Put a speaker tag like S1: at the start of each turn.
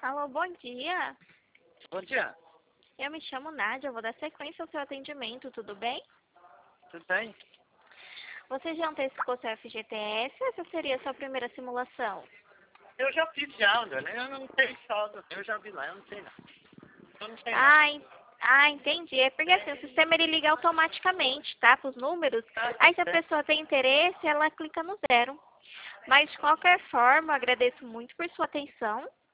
S1: Alô, bom dia.
S2: Bom dia,
S1: Eu me chamo Nádia, eu vou dar sequência ao seu atendimento, tudo bem?
S2: tudo bem?
S1: Você já antecipou seu FGTS ou essa seria a sua primeira simulação?
S2: Eu já fiz já, André, eu não tenho saldo, eu já vi lá, eu não sei não. Eu não sei não.
S1: Entendi. É porque assim, o sistema ele liga automaticamente, tá? Com os números. Aí se a
S2: É,
S1: pessoa tem interesse, ela clica no zero. Mas de qualquer forma, agradeço muito por sua atenção